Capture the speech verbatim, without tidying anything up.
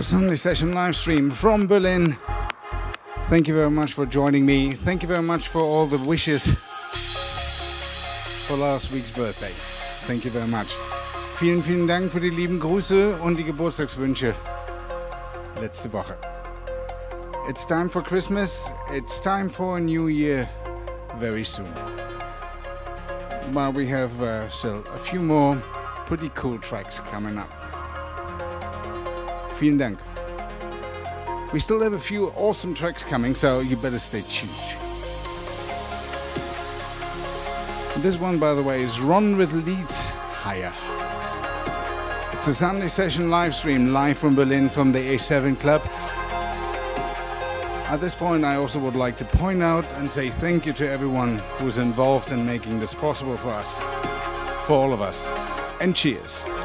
Sunday session live stream from Berlin. Thank you very much for joining me. Thank you very much for all the wishes for last week's birthday. Thank you very much. Vielen, vielen Dank für die lieben Grüße und die Geburtstagswünsche letzte Woche. It's time for Christmas. It's time for a new year very soon. But we have uh, still a few more pretty cool tracks coming up. Vielen Dank. We still have a few awesome tracks coming, so you better stay tuned. This one, by the way, is Ron with Leeds Higher. It's a Sunday session live stream, live from Berlin from the A seven Club. At this point, I also would like to point out and say thank you to everyone who's involved in making this possible for us, for all of us, and cheers.